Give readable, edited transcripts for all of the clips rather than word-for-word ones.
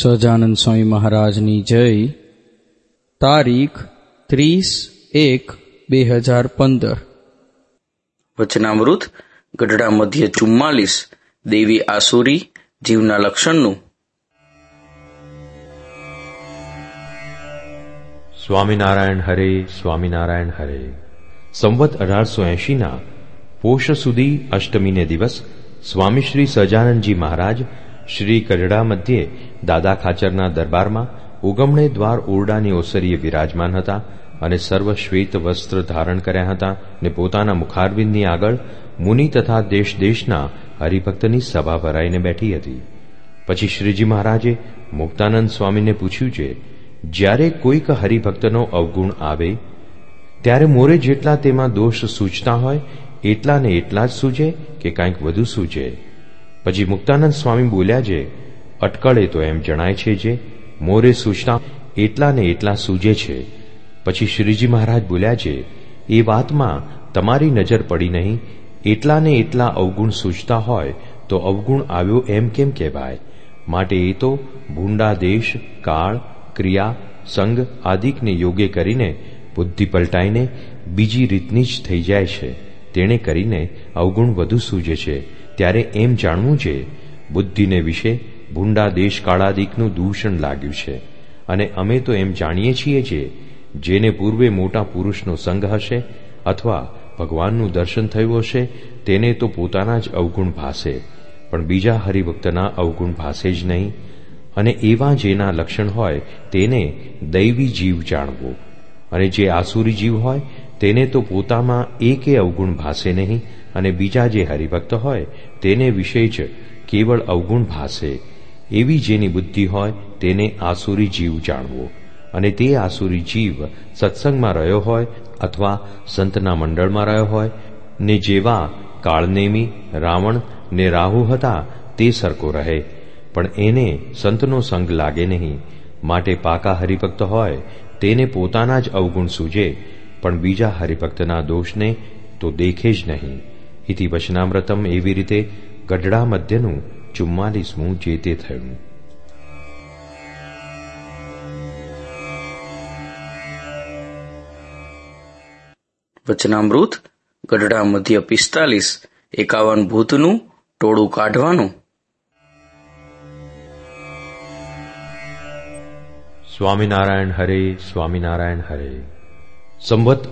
સહજાનંદ સ્વામી મહારાજની જય. તારીખ 30/1/2015. વચનામૃત ગઢડા મધ્ય 44. દેવી આસુરી જીવના લક્ષણનું. સ્વામિનારાયણ હરે, સ્વામિનારાયણ હરે. સંવત 1880 પોષ સુધી અષ્ટમીને દિવસ સ્વામી શ્રી સહજાનંદજી મહારાજ શ્રી ગઢડા મધ્યે દાદા ખાચરના દરબારમાં ઉગમણે દ્વાર ઓરડાની ઓસરીએ વિરાજમાન હતા અને સર્વ શ્વેત વસ્ત્ર ધારણ કર્યા હતા ને પોતાના મુખારવિંદની આગળ મુનિ તથા દેશ દેશના હરિભક્તની સભા ભરાઈને બેઠી હતી. પછી શ્રીજી મહારાજે મુક્તાનંદ સ્વામીને પૂછ્યું છે, જ્યારે કોઈક હરિભક્તનો અવગુણ આવે ત્યારે મોરે જેટલા તેમાં દોષ સૂચતા હોય એટલા ને એટલા જ સૂજે કે કાંઈક વધુ સૂજે? પછી મુક્તાનંદ સ્વામી બોલ્યા છે, અટકળે તો એમ જણાય છે જે મોરે સૂચતા એટલા ને એટલા સૂજે છે. પછી શ્રીજી મહારાજ બોલ્યા છે, એ વાતમાં તમારી નજર પડી નહીં, એટલા ને એટલા અવગુણ સૂચતા હોય તો અવગુણ આવ્યો એમ કેમ કહેવાય? માટે એ તો ભૂંડા દેશ, કાળ, ક્રિયા, સંગ આદિકને યોગે કરીને બુદ્ધિ પલટાઈને બીજી રીતની જ થઈ જાય છે. તેણે કરીને અવગુણ વધુ સૂજે છે. ત્યારે એમ જાણવું છે, બુદ્ધિને વિશે ભૂંડા દેશ કાળાદિકનું દૂષણ લાગ્યું છે. અને અમે તો એમ જાણીએ છીએ જે જેને પૂર્વે મોટા પુરુષનો સંગ હશે અથવા ભગવાનનું દર્શન થયું હશે તેને તો પોતાના જ અવગુણ ભાસે, પણ બીજા હરિભક્તના અવગુણ ભાસે જ નહીં. અને એવા જેના લક્ષણ હોય તેને દૈવી જીવ જાણવો, અને જે આસુરી જીવ હોય તેને તો પોતામાં એકે અવગુણ ભાસે નહીં, અને બીજા જે હરિભક્ત હોય તેને વિશે જ કેવળ અવગુણ ભાસે. એવી જેની બુદ્ધિ હોય તેને આસુરી જીવ જાણવો, અને તે આસુરી જીવ સત્સંગમાં રહ્યો હોય અથવા સંતના મંડળમાં રહ્યો હોય ને જેવા કાળનેમી, રાવણ ને રાહુ હતા તે સરખો રહે, પણ એને સંતનો સંગ લાગે નહીં. માટે પાકા હરિભક્ત હોય તેને પોતાના જ અવગુણ સૂજે, પણ બીજા હરિભક્તના દોષને તો દેખે જ નહીં. ઇતિ વચનામૃતમ. એવી રીતે ગઢડા મધ્યનું 44મું જે તે થયું. વચનામૃત ગઢડા મધ્ય 45. 51 ભૂતનું ટોળું કાઢવાનું. સ્વામિનારાયણ હરે, સ્વામિનારાયણ હરે. સંવત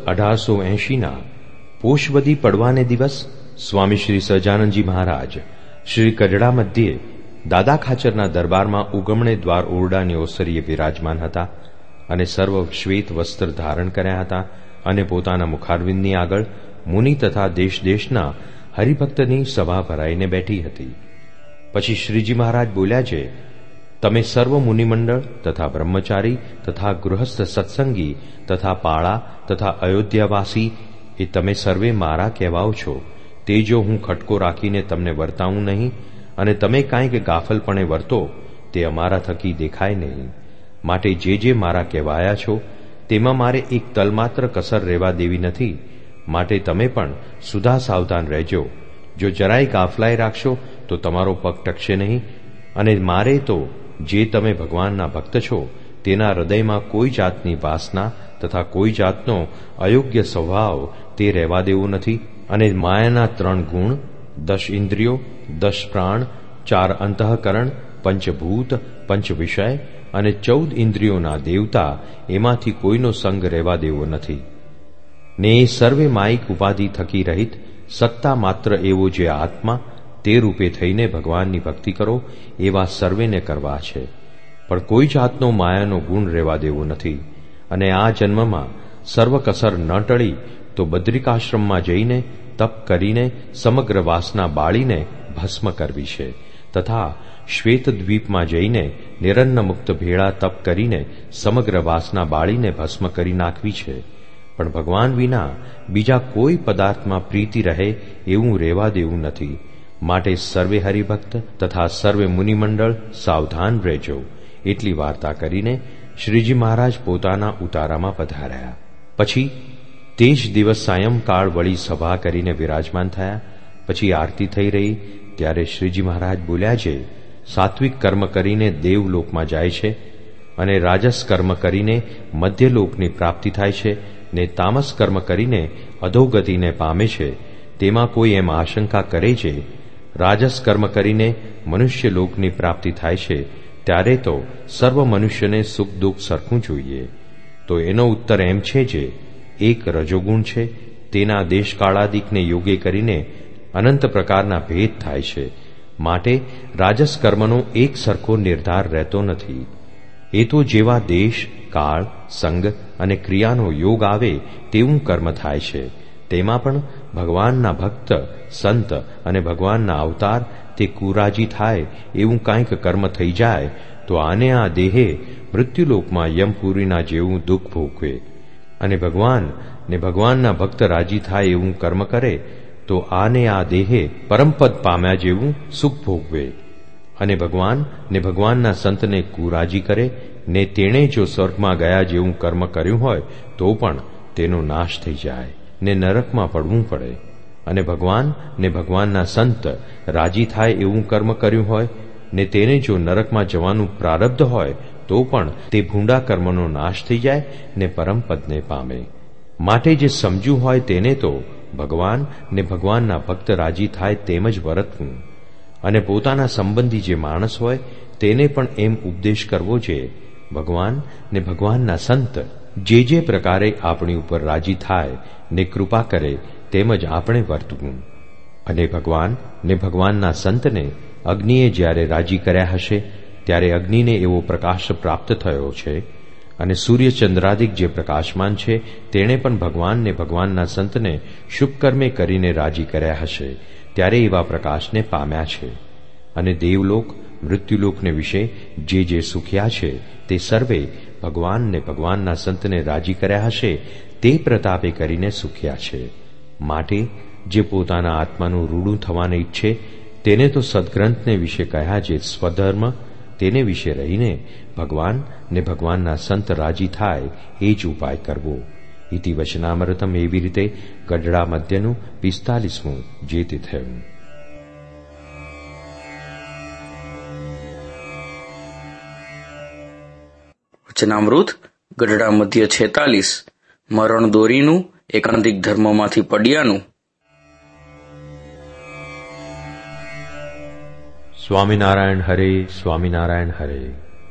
1880 પોષવદી પડવાને દિવસ સ્વામી શ્રી સહજાનંદજી મહારાજ શ્રી ગઢડા મધ્યે દાદા ખાચરના દરબારમાં ઉગમણે દ્વાર ઓરડાની ઓસરીએ વિરાજમાન હતા અને સર્વ શ્વેત વસ્ત્ર ધારણ કર્યા હતા અને પોતાના મુખારવિંદની આગળ મુનિ તથા દેશ દેશના હરિભક્તની સભા ભરાઈને બેઠી હતી. પછી શ્રીજી મહારાજ બોલ્યા છે, તમે સર્વ મુનિમંડળ તથા બ્રહ્મચારી તથા ગૃહસ્થ સત્સંગી તથા પાળા તથા અયોધ્યાવાસી એ તમે સર્વે મારા કહેવાઓ છો. તે જો હું ખટકો રાખીને તમને વર્તાવું નહીં અને તમે કાંઈક ગાફલપણે વર્તો તે અમારા થકી દેખાય નહીં. માટે જે મારા કહેવાયા છો તેમાં મારે એક તલમાત્ર કસર રહેવા દેવી નથી. માટે તમે પણ સુધા સાવધાન રહેજો. જો જરાય ગાફલાઈ રાખશો તો તમારો પગ ટકશે નહીં. અને મારે તો જે તમે ભગવાનના ભક્ત છો તેના હૃદયમાં કોઈ જાતની વાસના તથા કોઈ જાતનો અયોગ્ય સ્વભાવ તે રહેવા દેવો નથી. અને માયાના 3 ગુણ, 10 ઇન્દ્રિયો, 10 પ્રાણ, 4 અંતઃકરણ, 5 ભૂત, 5 વિષય અને 14 ઇન્દ્રિયોના દેવતા એમાંથી કોઈનો સંગ રહેવા દેવો નથી. ને એ સર્વે માયિક ઉપાધિ થકી રહિત સત્તા માત્ર એવો જે આત્મા તે રૂપે થઈને ભગવાનની ભક્તિ કરો એવા સર્વેને કરવા છે. પણ કોઈ જાતનો માયાનો ગુણ રહેવા દેવો નથી. અને આ જન્મમાં સર્વ કસર ન ટળી તો બદ્રિકાશ્રમમાં જઈને તપ કરીને સમગ્ર વાસના બાળીને ભસ્મ કરવી છે, તથા શ્વેત દ્વીપમાં જઈને નિરન્ન મુક્ત ભેળા તપ કરીને સમગ્ર વાસના બાળીને ભસ્મ કરી નાખવી છે. પણ ભગવાન વિના બીજા કોઈ પદાર્થમાં પ્રીતિ રહે એવું રહેવા દેવું નથી. માટે સર્વે હરિભક્ત તથા સર્વે મુનિમંડળ સાવધાન રહેજો. એટલી વાર્તા કરીને શ્રીજી મહારાજ પોતાના ઉતારામાં પધાર્યા. પછી તે જ દિવસ સાયંકાળ વળી સભા કરીને વિરાજમાન થયા. પછી આરતી થઈ રહી ત્યારે શ્રીજી મહારાજ બોલ્યા છે, સાત્વિક કર્મ કરીને દેવલોકમાં જાય છે, અને રાજસ કર્મ કરીને મધ્યલોકની પ્રાપ્તિ થાય છે, ને તામસ કર્મ કરીને અધોગતિને પામે છે, તેમાં કોઈ એમ આશંકા કરે છે રાજસ કર્મ કરીને મનુષ્ય લોકની પ્રાપ્તિ થાય છે, ત્યારે તો સર્વ મનુષ્યને સુખ દુઃખ સરખું જોઈએ. તો એનો ઉત્તર એમ છે જે એક રજોગુણ છે, તેના દેશકાળાદિકને યોગે કરીને અનંત પ્રકારના ભેદ થાય છે. માટે રાજસ કર્મનો એક સરખો નિર્ધાર રહેતો નથી. એ તો જેવા દેશ, કાળ, સંગ અને ક્રિયાનો યોગ આવે તેવું કર્મ થાય છે. તેમાં પણ ભગવાનના ભક્ત, સંત અને ભગવાનના અવતાર તે કુરાજી થાય એવું કાંઈક કર્મ થઈ જાય તો આને આ દેહે મૃત્યુલોકમાં યમપુરીના જેવું દુઃખ ભોગવે, અને ભગવાન ને ભગવાનના ભક્ત રાજી થાય એવું કર્મ કરે તો આને આ દેહે પરમપદ પામ્યા જેવું સુખ ભોગવે, અને ભગવાન ને ભગવાનના સંતને કુરાજી કરે ને તેણે જો સ્વર્ગમાં ગયા જેવું કર્મ કર્યું હોય તો પણ તેનો નાશ થઈ જાય ને નરકમાં પડવું પડે. અને ભગવાન ને ભગવાનના સંત રાજી થાય એવું કર્મ કર્યું હોય ને તેને જો નરકમાં જવાનું પ્રારબ્ધ હોય તો પણ તે ભૂંડા કર્મનો નાશ થઈ જાય ને પરમપદને પામે. માટે જે સમજ્યું હોય તેને તો ભગવાન ને ભગવાનના ભક્ત રાજી થાય તેમ જ વર્તવું, અને પોતાના સંબંધી જે માણસ હોય તેને પણ એમ ઉપદેશ કરવો છે ભગવાન ને ભગવાનના સંત જે પ્રકારે આપણી ઉપર રાજી થાય ને કૃપા કરે તેમજ આપણે વર્તવું. અને ભગવાન ને ભગવાનના સંતને અગ્નિએ જ્યારે રાજી કર્યા હશે ત્યારે અગ્નિને એવો પ્રકાશ પ્રાપ્ત થયો છે, અને સૂર્યચંદ્રાદિક જે પ્રકાશમાન છે તેણે પણ ભગવાન ને ભગવાનના સંતને શુભ કર્મે કરીને રાજી કર્યા હશે ત્યારે એવા પ્રકાશને પામ્યા છે. અને દેવલોક, મૃત્યુલોકને વિશે જે સુખ્યા છે તે સર્વે ભગવાન ને ભગવાનના સંતને રાજી કર્યા હશે તે પ્રતાપે કરીને સુખ્યા છે. માટે જે પોતાના આત્માનું રૂડું થવાને ઈચ્છે તેને તો સદગ્રંથને વિશે કહ્યા જે સ્વધર્મ તેને વિશે રહીને ભગવાન ને ભગવાનના સંત રાજી થાય એ જ ઉપાય કરવો. ઇતિ વચનામૃતમ. એવી રીતે ગઢડા મધ્યનું 45મું જે તે થયું. વચનામૃત ગઢડા મધ્ય 46. મરણ દોરીનું એકાંતિક ધર્મમાંથી પડ્યાનું. સ્વામિનારાયણ હરે, સ્વામિનારાયણ હરે.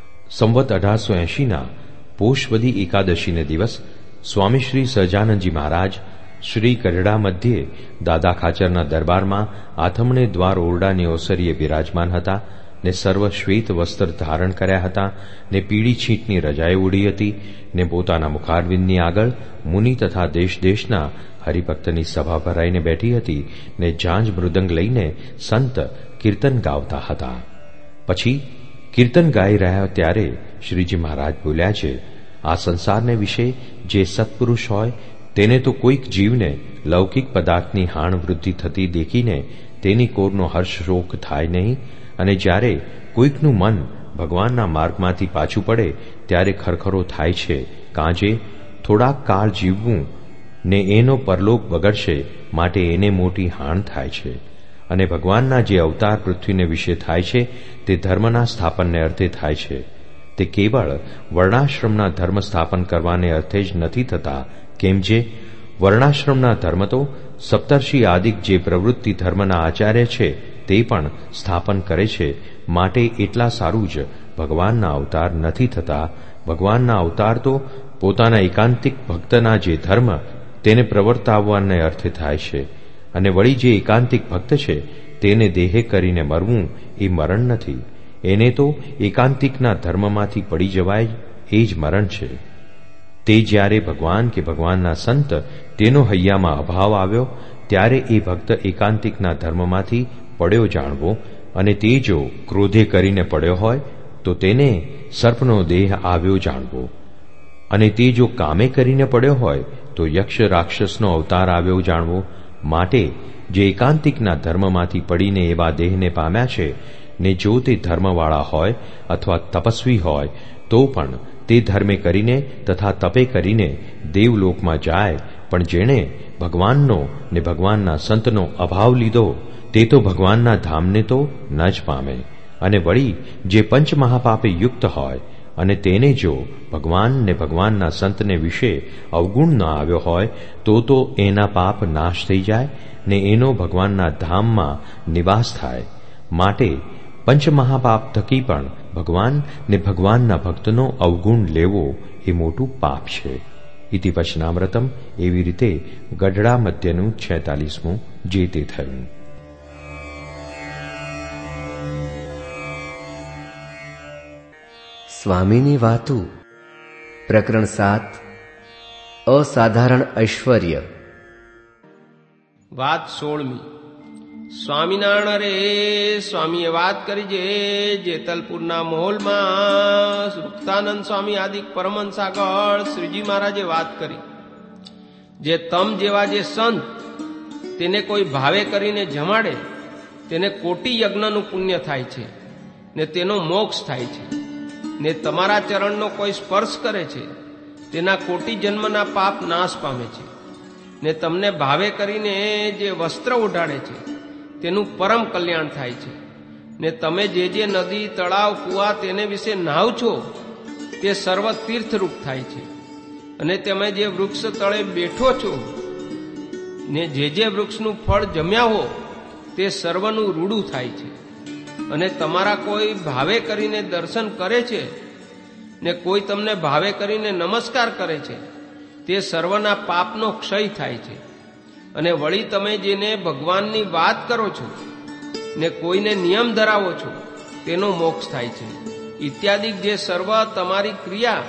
સંવત 1880ના પોષવદી એકાદશીને દિવસ સ્વામી શ્રી સહજાનંદજી મહારાજ શ્રી ગઢડા મધ્યે દાદા ખાચરના દરબારમાં આથમણે દ્વાર ઓરડાની ઓસરીએ બિરાજમાન હતા ને સર્વ શ્વેત વસ્ત્ર ધારણ કર્યા હતા ને પીળી છીંટની રજાએ ઉડી હતી ને પોતાના મુખારવિંદની આગળ મુનિ તથા દેશ દેશના હરિભક્તની સભા ભરાઈને બેઠી હતી ને ઝાંઝ મૃદંગ લઈને સંત કીર્તન ગાવતા હતા. પછી કીર્તન ગાઈ રહ્યા ત્યારે શ્રીજી મહારાજ બોલ્યા છે, આ સંસારને વિશે જે સત્પુરુષ હોય તેને તો કોઈક જીવને લૌકિક પદાર્થની હાણ વૃદ્ધિ થતી દેખીને તેની કોરનો હર્ષ શોક થાય નહીં, અને જ્યારે કોઈકનું મન ભગવાનના માર્ગમાંથી પાછું પડે ત્યારે ખરખરો થાય છે, કાંજે થોડાક કાળ જીવવું ને એનો પરલોક બગડશે માટે એને મોટી હાણ થાય છે. અને ભગવાનના જે અવતાર પૃથ્વીને વિશે થાય છે તે ધર્મના સ્થાપનને અર્થે થાય છે. તે કેવળ વર્ણાશ્રમના ધર્મ સ્થાપન કરવાને અર્થે જ નથી થતા, કેમ જે વર્ણાશ્રમના ધર્મ તો સપ્તર્ષિ આદિક જે પ્રવૃત્તિ ધર્મના આચાર્ય છે તે પણ સ્થાપન કરે છે. માટે એટલા સારું જ ભગવાનના અવતાર નથી થતા. ભગવાનના અવતાર તો પોતાના એકાંતિક ભક્તના જે ધર્મ તેને પ્રવર્તાવવાને અર્થે થાય છે, અને વળી જે એકાંતિક ભક્ત છે તેને દેહે કરીને મરવું એ મરણ નથી. એને તો એકાંતિકના ધર્મમાંથી પડી જવાય એ જ મરણ છે. તે જ્યારે ભગવાન કે ભગવાનના સંત તેનો હૈયામાં અભાવ આવ્યો ત્યારે એ ભક્ત એકાંતિકના ધર્મમાંથી પડ્યો જાણવો, અને તે જો ક્રોધે કરીને પડ્યો હોય તો તેને સર્પનો દેહ આવ્યો જાણવો, અને તે જો કામે કરીને પડ્યો હોય તો યક્ષ રાક્ષસનો અવતાર આવ્યો જાણવો. માટે જે એકાંતિકના ધર્મમાંથી પડીને એવા દેહને પામ્યા છે ને જો તે ધર્મવાળા હોય અથવા તપસ્વી હોય તો પણ તે ધર્મે કરીને તથા તપે કરીને દેવલોકમાં જાય, પણ જેણે ભગવાનનો ને ભગવાનના સંતનો અભાવ લીધો તે તો ભગવાનના ધામને તો ન જ પામે. અને વળી જે પંચ મહાપાપે યુક્ત હોય અને તેને જો ભગવાન ને ભગવાનના સંતને વિશે અવગુણ ન આવ્યો હોય તો એના પાપ નાશ થઈ જાય ને એનો ભગવાનના ધામમાં નિવાસ થાય. માટે પંચમહાપાપ થકી પણ ભગવાન ને ભગવાનના ભક્તનો અવગુણ લેવો એ મોટું પાપ છે. ઇતિ વચનામૃતમ. એવી રીતે ગઢડા મધ્યનું 46મું જે તે થયું. સ્વામીની વાતુ. પ્રકરણ 7. અસાધારણ ઐશ્વર્ય. વાત 16મી. સ્વામિનારાયણ રે સ્વામીએ વાત કરી જે જેતલપુરના મહોલમાં મુક્તાનંદ સ્વામી આદિ પરમહંસ આગળ શ્રીજી મહારાજે વાત કરી. જે તમ જેવા જે સંત તેને કોઈ ભાવે કરીને જમાડે તેને કોટી યજ્ઞનું પુણ્ય થાય છે ને તેનો મોક્ષ થાય છે. ને તમારા ચરણનો કોઈ સ્પર્શ કરે છે તેના કોટી જન્મના પાપ નાશ પામે છે. ને તમને ભાવે કરીને જે વસ્ત્ર ઓઢાડે છે તેનું પરમ કલ્યાણ થાય છે. ને તમે જે નદી તળાવ કુવા તેને વિશે નાવ છો તે સર્વ તીર્થરૂપ થાય છે. અને તમે જે વૃક્ષ તળે બેઠો છો ને જે વૃક્ષનું ફળ જમ્યા હો તે સર્વનું રૂડું થાય છે. અને તમારા કોઈ ભાવે કરીને દર્શન કરે છે ને કોઈ તમને ભાવે કરીને નમસ્કાર કરે છે તે સર્વના પાપનો ક્ષય થાય છે. અને વળી તમે જેને ભગવાનની વાત કરો છો ને કોઈને નિયમ ધરાવો છો તેનો મોક્ષ થાય છે. ઇત્યાદિ જે સર્વ તમારી ક્રિયા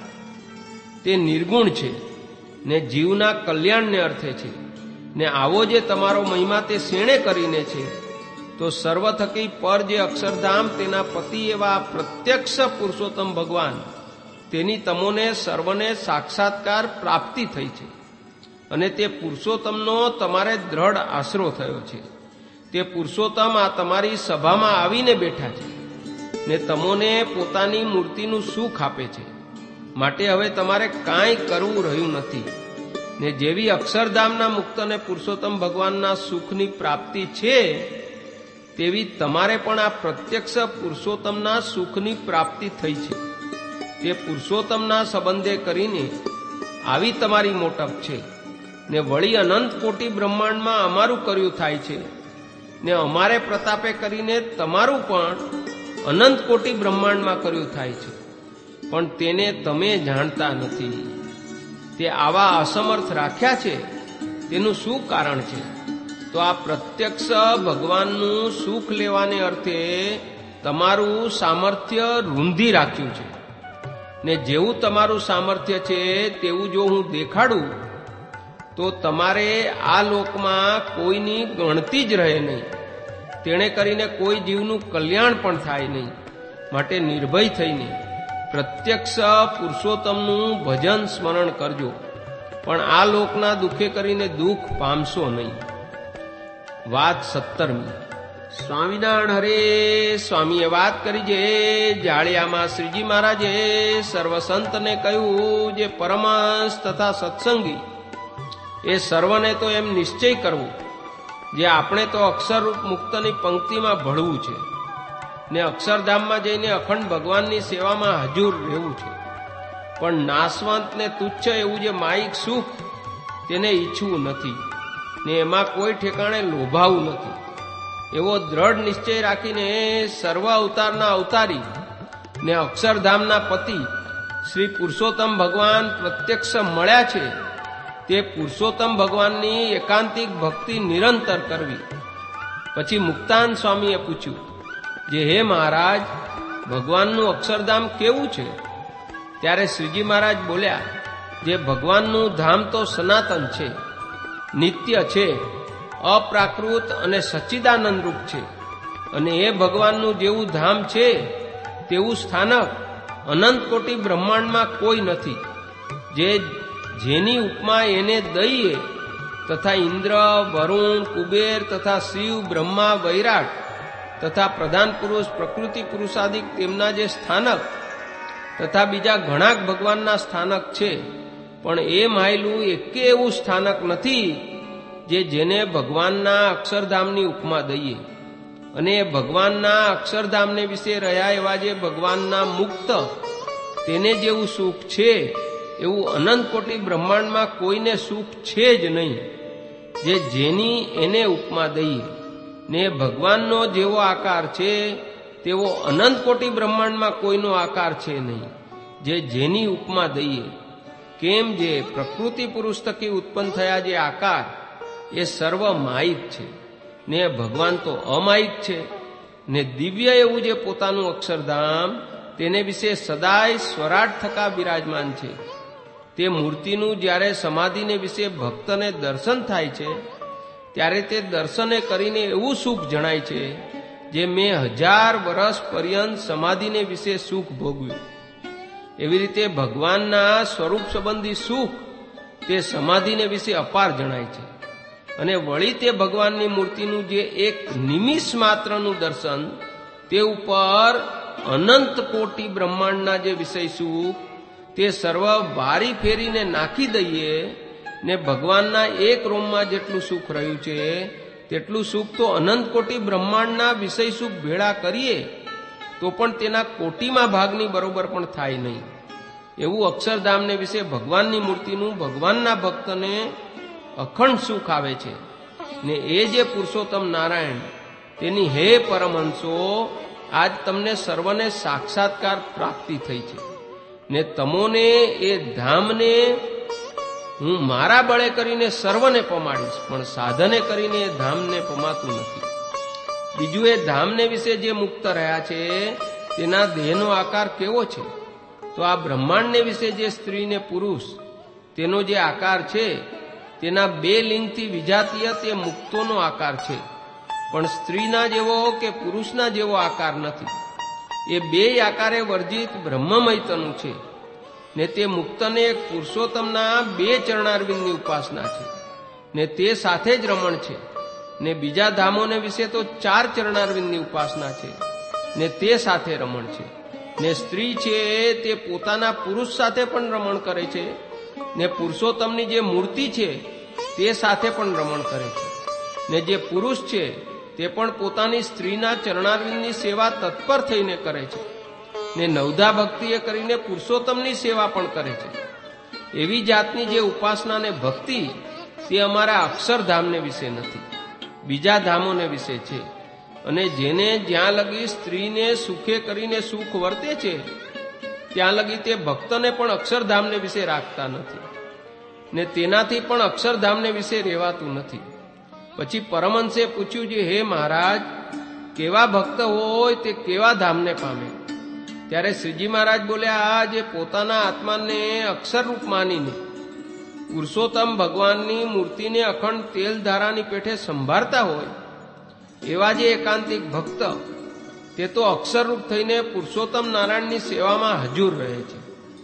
તે નિર્ગુણ છે ને જીવના કલ્યાણને અર્થે છે. ને આવો જે તમારો મહિમા તે શેણે કરીને છે તો સર્વ થકી પર જે અક્ષરધામ તેના પતિ એવા પ્રત્યક્ષ પુરુષોત્તમ ભગવાન તેની તમોને સર્વને સાક્ષાત્કાર પ્રાપ્તિ થઈ છે. અને તે પુરુષોત્તમનો તમારે દ્રઢ આશરો થયો છે. તે પુરુષોત્તમ આ તમારી સભામાં આવીને બેઠા છે ને તમોને પોતાની મૂર્તિનું સુખ આપે છે. માટે હવે તમારે કાંઈ કરવું રહ્યું નથી. ને જેવી અક્ષરધામના મુક્ત અને પુરુષોત્તમ ભગવાનના સુખની પ્રાપ્તિ છે તેવી તમારે પણ આ પ્રત્યક્ષ પુરુષોત્તમના સુખની પ્રાપ્તિ થઈ છે. તે પુરુષોત્તમના સંબંધે કરીને આવી તમારી મોટપ છે. ને વળી અનંત કોટી બ્રહ્માંડમાં અમારું કર્યું થાય છે ને અમારે પ્રતાપે કરીને તમારું પણ અનંત કોટી બ્રહ્માંડમાં કર્યું થાય છે. પણ તેને તમે જાણતા નથી. તે આવા અસમર્થ રાખ્યા છે તેનું શું કારણ છે? તો આ પ્રત્યક્ષ ભગવાનનું સુખ લેવાને અર્થે તમારું સામર્થ્ય રૂંધી રાખ્યું છે. ને જેવું તમારું સામર્થ્ય છે તેવું જો હું દેખાડું તો તમારે આ લોકમાં કોઈની ગણતી જ રહે નહીં. તેણે કરીને કોઈ જીવનું કલ્યાણ પણ થાય નહીં. માટે નિર્ભય થઈને પ્રત્યક્ષ પુરુષોત્તમનું ભજન સ્મરણ કરજો. પણ આ લોકના દુઃખે કરીને દુઃખ પામશો નહીં. વાત 17મી. સ્વામિનારાયણ હરે સ્વામીએ વાત કરી જે જાળિયામાં શ્રીજી મહારાજે સર્વ સંતને કહ્યું જે પરમહંસ તથા સત્સંગી એ સર્વને તો એમ નિશ્ચય કરવો જે આપણે તો અક્ષરરૂપ મુક્તની પંક્તિમાં ભળવું છે ને અક્ષરધામમાં જઈને અખંડ ભગવાનની સેવામાં હાજર રહેવું છે. પણ નાશવંત ને તુચ્છ એવું જે માયિક સુખ તેને ઈચ્છવું નથી ને એમાં કોઈ ઠેકાણે લોભાવું નથી. એવો દ્રઢ નિશ્ચય રાખીને સર્વ અવતારના અવતારી ને અક્ષરધામના પતિ શ્રી પુરુષોત્તમ ભગવાન પ્રત્યક્ષ મળ્યા છે તે પુરુષોત્તમ ભગવાનની એકાંતિક ભક્તિ નિરંતર કરવી. પછી મુક્તાન સ્વામીએ પૂછ્યું જે હે મહારાજ ભગવાનનું અક્ષરધામ કેવું છે? ત્યારે શ્રીજી મહારાજ બોલ્યા જે ભગવાનનું ધામ તો સનાતન છે, નિત્ય છે, અપ્રાકૃત અને સચ્ચિદાનંદ રૂપ છે. અને એ ભગવાનનું જેવું ધામ છે તેવું સ્થાનક અનંત કોટી બ્રહ્માંડમાં કોઈ નથી. જેની ઉપમા એને દઈએ તથા ઇન્દ્ર, વરુણ, કુબેર તથા શિવ, બ્રહ્મા, વૈરાટ તથા પ્રધાન પુરુષ, પ્રકૃતિ પુરુષાદિક તેમના જે સ્થાનક તથા બીજા ઘણા ભગવાનના સ્થાનક છે. પણ એ માયલું એકે એવું સ્થાનક નથી જેને ભગવાનના અક્ષરધામની ઉપમા દઈએ. અને ભગવાનના અક્ષરધામને વિશે રહ્યા એવા જે ભગવાનના મુક્ત તેને જેવું સુખ છે એવું અનંત કોટી બ્રહ્માંડમાં કોઈને સુખ છે જ નહીં, જેની એને ઉપમા દઈએ. ને ભગવાનનો જેવો આકાર છે તેવો અનંત કોટી બ્રહ્માંડમાં કોઈનો આકાર છે નહીં, જેની ઉપમા દઈએ. કેમ જે પ્રકૃતિ પુરુષ થકી ઉત્પન્ન થયા જે આકાર એ સર્વ માયિક છે, ને ભગવાન તો અમાયિક છે. ને દિવ્ય એવું જે પોતાનું અક્ષરધામ તેને વિશે સદાય સ્વરાટ થકા બિરાજમાન છે. તે મૂર્તિનું જ્યારે સમાધિને વિશે ભક્તને દર્શન થાય છે ત્યારે તે દર્શને કરીને એવું સુખ જણાય છે જે મેં 1000 વર્ષ પર્યંત સમાધિને વિશે સુખ ભોગવ્યું. એવી રીતે ભગવાનના સ્વરૂપ સંબંધી સુખ તે સમાધિને વિશે અપાર જણાય છે. અને વળી તે ભગવાનની મૂર્તિનું જે એક નિમિષ માત્રનું દર્શન તે ઉપર અનંત કોટી બ્રહ્માંડના જે વિષય સુખ તે સર્વ વારી ફેરીને નાખી દઈએ ને ભગવાનના એક રોમમાં જેટલું સુખ રહ્યું છે તેટલું સુખ તો અનંત કોટી બ્રહ્માંડના વિષય સુખ ભેળા કરીએ તો પણ તેના કોટીમાં ભાગની બરોબર પણ થાય નહીં. એવું અક્ષરધામને વિશે ભગવાનની મૂર્તિનું ભગવાનના ભક્તને અખંડ સુખ આવે છે. ને એ જે પુરુષોત્તમ નારાયણ તેની હે પરમહંસો આજ તમને સર્વને સાક્ષાત્કાર પ્રાપ્તિ થઈ છે. ને તમોને એ ધામને હું મારા બળે કરીને સર્વને પમાડીશ, પણ સાધને કરીને એ ધામને પમાતું નથી. બીજું એ ધામને વિશે જે મુક્ત રહ્યા છે તેના દેહનો આકાર કેવો છે? તો આ બ્રહ્માંડને વિશે જે સ્ત્રી ને પુરુષ તેનો જે આકાર છે તેના 2 લિંગથી વિજાતીય તે મુક્તોનો આકાર છે, પણ સ્ત્રીના જેવો કે પુરુષના જેવો આકાર નથી. એ 2 આકારે વર્જિત બ્રહ્મમયતનું છે. ને તે મુક્તને એક પુરુષોત્તમના 2 ચરણારવિંદની ઉપાસના છે ને તે સાથે જ રમણ છે. ને બીજા ધામોને વિશે તો 4 ચરણારવિંદની ઉપાસના છે ને તે સાથે રમણ છે. ને સ્ત્રી છે તે પોતાના પુરુષ સાથે પણ રમણ કરે છે ને પુરુષોત્તમની જે મૂર્તિ છે તે સાથે પણ રમણ કરે છે. ને જે પુરુષ છે તે પણ પોતાની સ્ત્રીના ચરણારવિંદની સેવા તત્પર થઈને કરે છે ને નવધા ભક્તિએ કરીને પુરુષોત્તમની સેવા પણ કરે છે. એવી જાતની જે ઉપાસના ને ભક્તિ તે અમારા અક્ષરધામને વિશે નથી, બીજા ધામોને વિશે છે. અને જેને જ્યાં લગી સ્ત્રીને સુખે કરીને સુખ વર્તે છે ત્યાં લગી તે ભક્તને પણ અક્ષરધામને વિશે રાખતા નથી ને તેનાથી પણ અક્ષરધામને વિશે રહેવાતું નથી. પછી પરમહંસે પૂછ્યું છે, હે મહારાજ, કેવા ભક્ત હોય તે કેવા ધામને પામે? ત્યારે શ્રીજી મહારાજ બોલ્યા, જે પોતાના આત્માને અક્ષરરૂપ માનીને પુરુષોત્તમ ભગવાનની મૂર્તિને અખંડ તેલ ધારાની પેઠે સંભાળતા હોય એવા જે એકાંતિક ભક્ત તે તો અક્ષરરૂપ થઈને પુરુષોત્તમ નારાયણની સેવામાં હજુર રહે છે.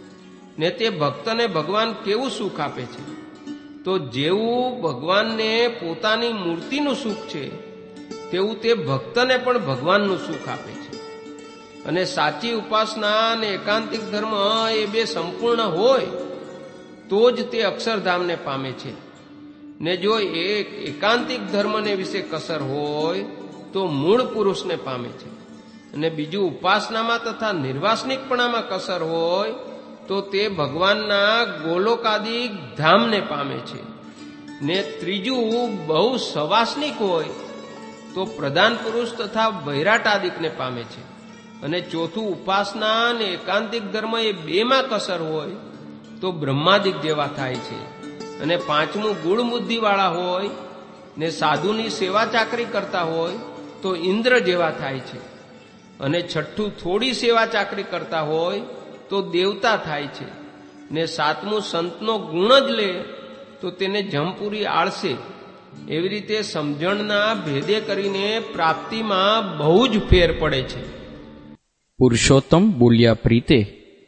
ને તે ભક્તને ભગવાન કેવું સુખ આપે છે? તો જેવું ભગવાનને પોતાની મૂર્તિનું સુખ છે તેવું તે ભક્તને પણ ભગવાનનું સુખ આપે છે. અને સાચી ઉપાસના અને એકાંતિક ધર્મ એ 2 સંપૂર્ણ હોય તો જ તે અક્ષરધામને પામે છે. ને જો એક એકાંતિક ધર્મને વિશે કસર હોય તો મૂળ પુરુષને પામે છે, અને બીજું ઉપાસનામાં તથા નિર્વાસનિકપણામાં કસર હોય તો તે ભગવાનના ગોલોકાદિક ધામને પામે છે. ને ત્રીજું બહુ સવાસનિક હોય તો પ્રધાન પુરુષ તથા વૈરાટાદિકને પામે છે. અને ચોથું ઉપાસના અને એકાંતિક ધર્મ એ 2માં કસર હોય તો બ્રહ્માદિક જેવા થાય છે. અને પાંચમું ગુણ બુદ્ધિવાળા હોય ને સાધુની સેવા ચાકરી કરતા હોય તો ઇન્દ્ર જેવા થાય છે. અને છઠ્ઠું થોડી સેવા ચાકરી કરતા હોય તો દેવતા થાય છે. ને સાતમું સંતનો ગુણ જ લે તો તેને જમપુરી આળસે. એવી રીતે સમજણના ભેદે કરીને પ્રાપ્તિમાં બહુ જ ફેર પડે છે. પુરુષોત્તમ બોલ્યા પ્રીતે.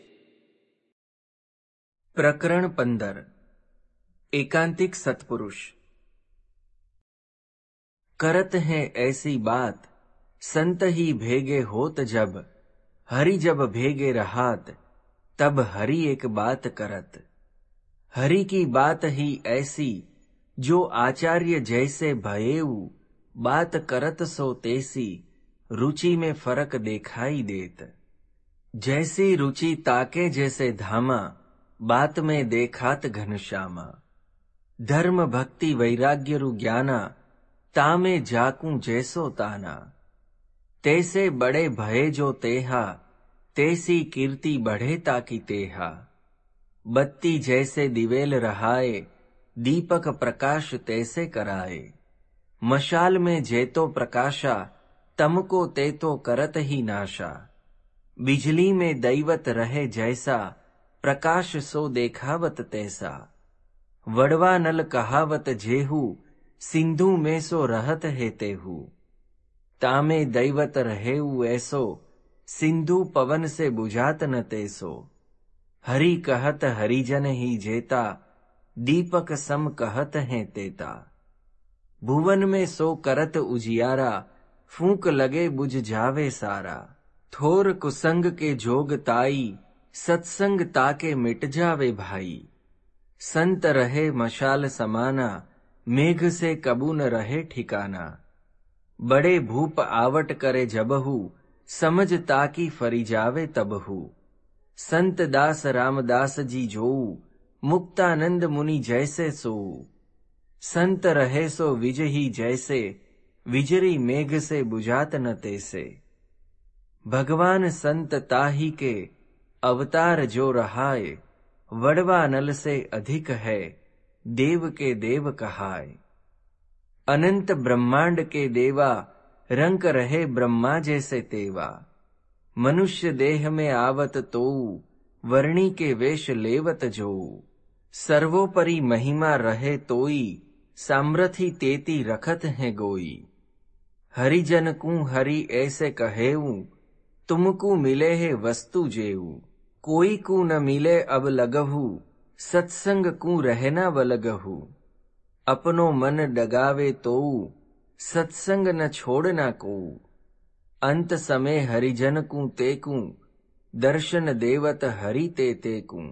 પ્રકરણ 15 एकांतिक सत्पुरुष। करत हैं ऐसी बात संत ही भेगे होत जब, हरि जब भेगे रहात तब हरि एक बात करत। हरि की बात ही ऐसी जो आचार्य जैसे भयेऊ, बात करत सो तेसी रुचि में फर्क दिखाई देत। जैसी रुचि ताके जैसे धामा, बात में देखात घनश्यामा। धर्म भक्ति वैराग्य रु ज्ञाना, तामे जाकू जैसो ताना। तैसे बड़े भये जो तेहा, तैसी कीर्ति बढ़े ताकी तेहा। बत्ती जैसे दिवेल रहाए, दीपक प्रकाश तैसे कराए। मशाल में जेतो प्रकाशा, तमको तेतो करत ही नाशा। बिजली में दैवत रहे जैसा, प्रकाश सो देखावत तैसा। वड़वा नल कहावत जेहू, सिंधु में सो रहत है तेहू। तामे दैवत रहेऊ ऐसो, सिंधु पवन से बुझात न तेसो। हरि कहत हरिजन ही जेता, दीपक सम कहत हैं तेता। भुवन में सो करत उजियारा, फूंक लगे बुझ जावे सारा। थोर कुसंग के जोग ताई, सत्संग ताके मिट जावे भाई। संत रहे मशाल समाना, मेघ से कबू न रहे ठिकाना। बड़े भूप आवट करे जबहू, समझ ताकी फरी जावे तबहू। संत दास रामदास जी जोऊ, मुक्तानंद मुनि जैसे सोऊ। संत रहे सो विजही जैसे, विजरी मेघ से बुझात न तैसे। भगवान संत ताही के, अवतार जो रहाए। वड़वा नल से अधिक है, देव के देव कहाए। अनंत ब्रह्मांड के देवा, रंक रहे ब्रह्मा जैसे तेवा। मनुष्य देह में आवत तोऊ, वर्णी के वेश लेवत जोऊ। सर्वोपरि महिमा रहे तोई, सामर्थी तेती रखत है गोई। हरिजन को हरि ऐसे कहेऊ, तुमको मिले है वस्तु जेऊ। कोई को न मिले अब लगहू, सत्संग को रहना वलगहू। अपनो मन डगावे तोऊ, सत्संग न छोड़ना कोऊ। अंत समय हरिजन को तेकू, दर्शन देवत हरि ते तेकू।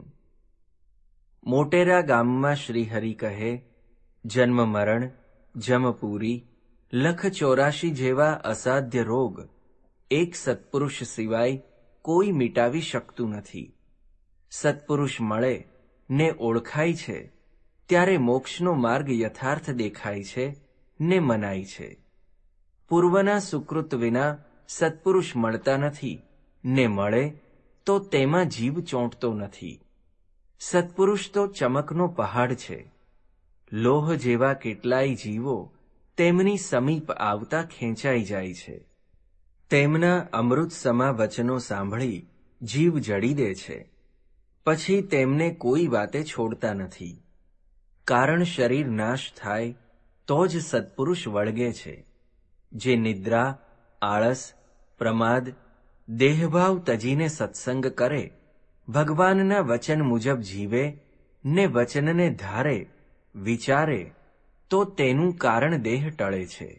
मोटेरा गामમાં શ્રીહરિ કહે, જન્મ મરણ, જમપૂરી, લખ 84 જેવા અસાધ્ય રોગ એક સત્પુરુષ સિવાય કોઈ મિટાવી શકતું નથી. સત્પુરુષ મળે ને ઓળખાય છે ત્યારે મોક્ષનો માર્ગ યથાર્થ દેખાય છે ને મનાય છે. પૂર્વના સુકૃત વિના સત્પુરુષ મળતા નથી ને મળે તો તેમાં જીવ ચોંટતો નથી. સત્પુરુષ તો ચમકનો પહાડ છે. લોહ જેવા કેટલાય જીવો તેમની સમીપ આવતા ખેંચાઈ જાય છે. તેમના અમૃત સમા વચનો સાંભળી જીવ જડી દે છે. પછી તેમને કોઈ વાતે છોડતા નથી. કારણ શરીર નાશ થાય તો જ સત્પુરુષ વળગે છે. જે નિદ્રા, આળસ, પ્રમાદ, દેહભાવ તજીને સત્સંગ કરે, ભગવાનના વચન મુજબ જીવે ને વચનને ધારે, વિચારે તો તેનું કારણ દેહ ટળે છે.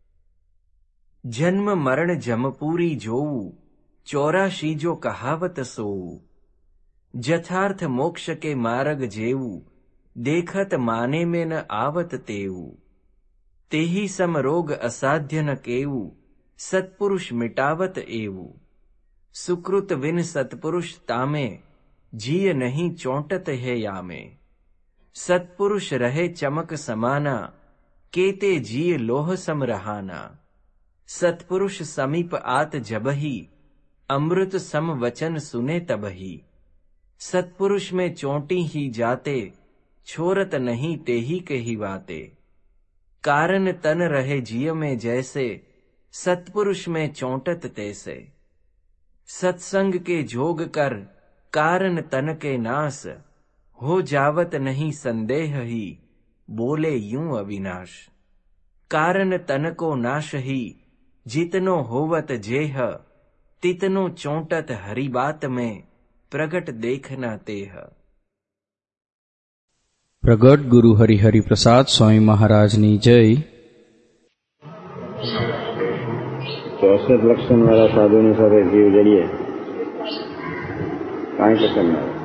જન્મ મરણ જમપૂરી જોવું, 84 જો કહાવત સોવું. જથાર્થ મોક્ષ કે માર્ગ જેવું, દેખત માને में न आवत तेવું. तेहि सम रोग असाध्य न केવું, सत्पुरुष मिटावत एवं. सुकृत विन सत्पुरुष तामे, जिय नहीं चौंटत है यामे. सत्पुरुष रहे चमक समाना, केते जिय लोह सम रहाना. सत्पुरुष समीप आत जबही, अमृत सम वचन सुने तबही. सत्पुरुष में चोंटी ही जाते, छोरत नहीं तेही कही बाते. कारण तन रहे जिय में जैसे, सत्पुरुष में चौंटत तैसे. सत्संग के जोग कर, कारण तन के नाश. हो जावत नहीं संदेह ही, बोले यूं अविनाश. कारण तन को नाश ही, जितनो होवत जेह. तितनो चौंटत हरि बात में, प्रगट देखना तेह. પ્રગટ ગુરુ હરિહરિ પ્રસાદ સ્વામી મહારાજની જય. 64 લક્ષણ વાળા સાધુની સાથે જીવ જડીએ કાંઈ પસંદ ના આવે.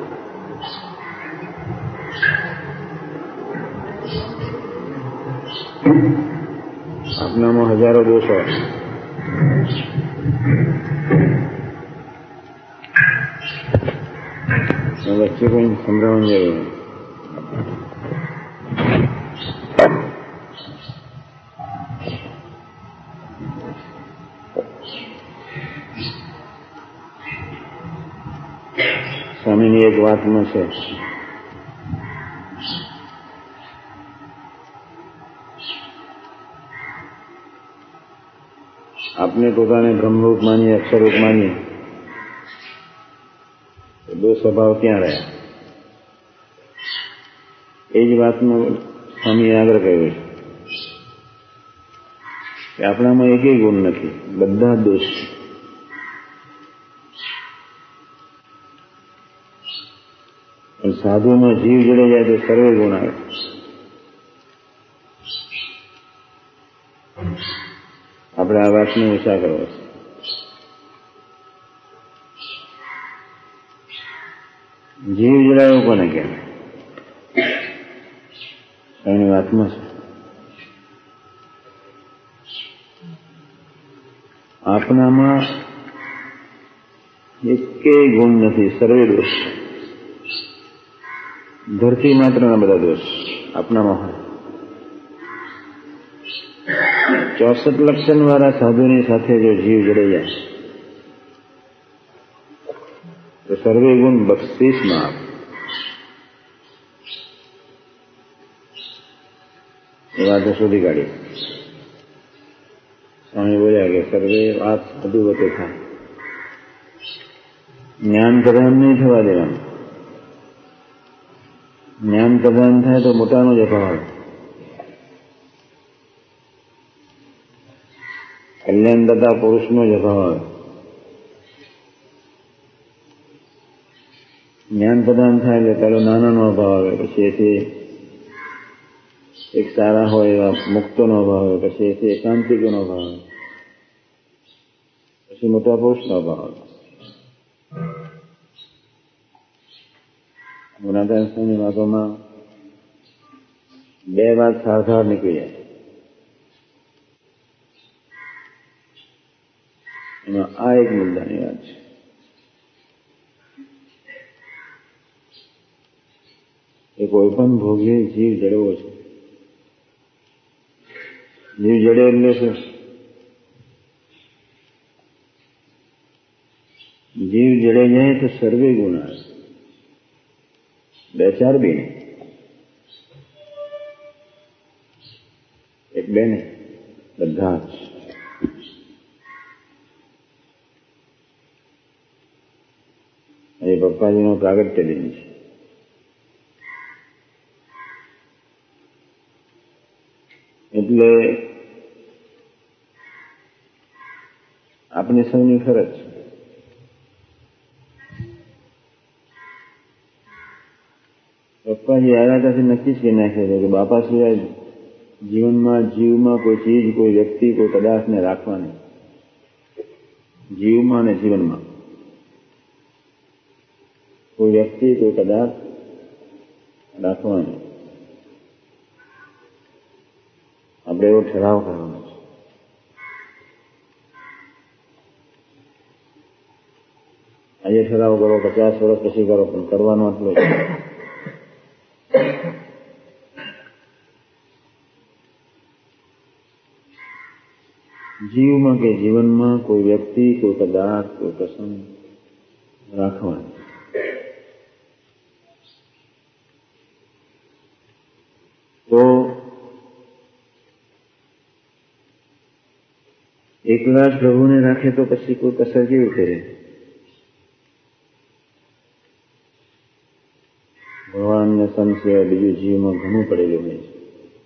આપનામાં હજારો દોષ હોય, વચ્ચે કોઈ સંભળાવવાની જરૂર નથી. સ્વામીની એક વાતમાં છે, આપને પોતાને બ્રહ્મરૂપ માનીએ, અક્ષરરૂપ માનીએ, તો દો સ્વભાવ ક્યાં રહ્યા? એ જ વાતનો સ્વામીએ આગ્રહ કર્યો છે કે આપણામાં એકેય ગુણ નથી, બધા દોષ છે. પણ સાધુમાં જીવ જડે જાય તો સર્વે ગુણ આવે. આપણે આ વાતને ઓછા કરવા છે. જીવ જડાયો કોને કહેવાય? એની વાતમાં છે આપણામાં એકેય ગુણ નથી, સર્વે દોષ. ધરતી માત્રના બધા દોષ આપણામાં હોય. 64 લક્ષણ વાળા સાધુની સાથે જો જીવ જડી જાય તો સર્વે ગુણ બક્ષિસમાં આપે. એ વાતો શોધી કાઢી. સ્વામી બોલ્યા કે સર્વે વાત અદુવતે થાય, જ્ઞાન પ્રધાન નહીં થવા દેવાનું. જ્ઞાન પ્રધાન થાય તો મોટાનો જ અભાવ. કલ્યાણદાતા પુરુષનો જ અભાવ આવે. જ્ઞાન પ્રદાન થાય એટલે પેલો નાનાનો અભાવ આવે, પછી એથી એક સારા હોય એવા મુક્તોનો અભાવ આવે, પછી એથી એકાંતિકોનો અભાવ આવે, પછી મોટા પુરુષનો અભાવ આવે. ગુણાત્મક સ્વામી વાતોમાં બે વાત સારધાર નીકળી જાય. એમાં આ એક મુદ્દાની વાત છે. એ કોઈ પણ ભોગે જીવ જડવો છે. જીવ જડે એટલે શું? જીવ જડે જાય તો સર્વે ગુણ આવે. બે ચાર બી નહીં, એક બે નહીં, બધા જ. એ પપ્પાજીનો પ્રાગટ્ય દિન છે. એટલે આપણી સૌની ફરજ છે. પપ્પાજી આરાધાથી નક્કી જ કરી નાખે છે કે બાપા સિવાય જીવનમાં, જીવમાં કોઈ ચીજ, કોઈ વ્યક્તિ, કોઈ પદાર્થને રાખવા નહીં. જીવમાં અને જીવનમાં કોઈ વ્યક્તિ, કોઈ પદાર્થ રાખવા નહીં. આપણે એવો ઠરાવ કરવાનો છે. આજે ઠરાવ કરો, 50 વર્ષ પછી કરો, પણ કરવાનો આટલો જ. જીવમાં કે જીવનમાં કોઈ વ્યક્તિ, કોઈ પદાર્થ, કોઈ પ્રસંગ રાખવાનો. તો એકલા જ પ્રભુને રાખે તો પછી કોઈ કસર કેવી કરે? ભગવાનને સંત સિવાય બીજું જીવમાં ઘણું પડેલું હોય છે.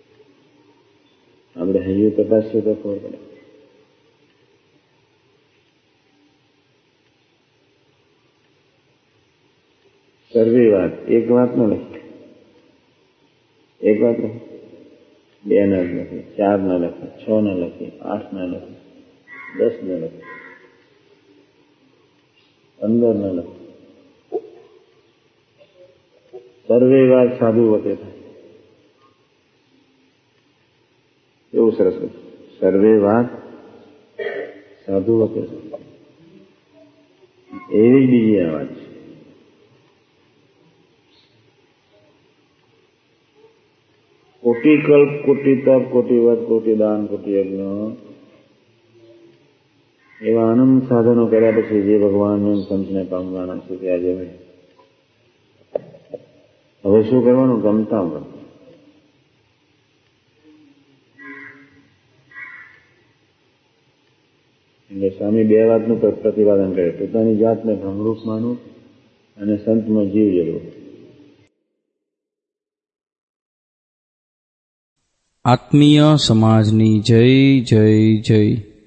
આપણે હૈયું તપાસીએ તો ખબર પડે. સર્વે વાત, એક વાત ન લખી, એક વાત લખી, 2 ન લખી, 4 ન લખી, 6 ન લખી, 8 ન લખી, 10 ન લખી, 15 ન લખી. સર્વે વાત સાધુ વતે થાય. એવું સરસ. સર્વે વાત સાધુ વતે થાય. એવી જ બીજી આ વાત છે. કોટી કલ્પ, કોટી તપ, કોટી વ્રત, કોટી દાન, કોટી યજ્ઞ એવા અનંત સાધનો કર્યા પછી જે ભગવાનને સંતને પામવાના છે તે આજે હવે શું કરવાનું? ગમતા ગમતા. એટલે સ્વામી બે વાતનું પ્રતિપાદન કરે, પોતાની જાતને ભ્રમરૂપ માનવું અને સંતનો જીવ જળવો. આત્મીય સમાજની જય જય જય.